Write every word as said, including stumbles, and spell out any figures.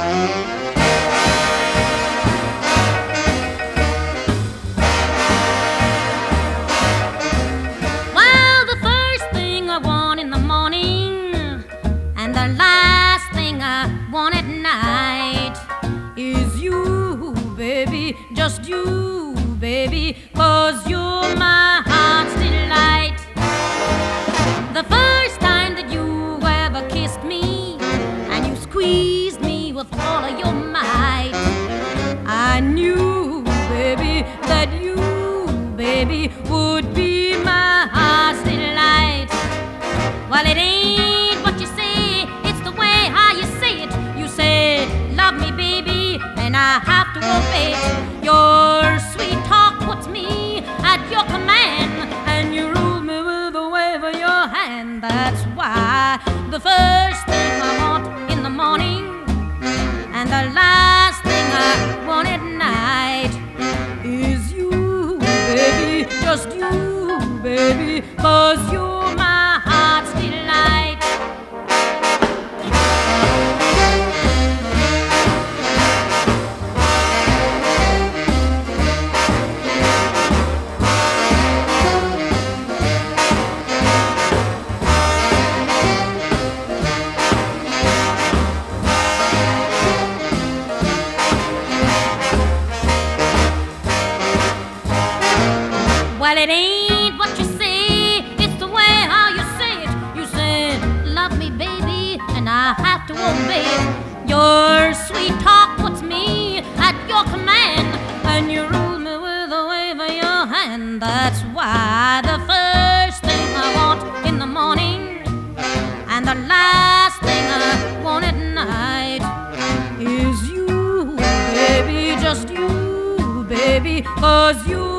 Well, the first thing I want in the morning and the last thing I want at night is you, baby, just you, baby, 'cause you're my heart's delight. The first time that you ever kissed me and you squeezed me with all of your might, I knew, baby, that you, baby, would be my heart's delight. Well, it ain't what you say, it's the way how you say it. You say, love me, baby, and I have to obey it. Your sweet talk puts me at your command, and you rule me with a wave of your hand. That's why the first thing I want in the morning and the last thing I want at night is you, baby, just you, baby, 'cause you're my heart's delight. Well, it ain't what you say, it's the way how you say it. You say, love me, baby, and I have to obey it. Your sweet talk puts me at your command, and you rule me with a wave of your hand. That's why the first thing I want in the morning and the last thing I want at night is you, baby, just you, baby, 'cause you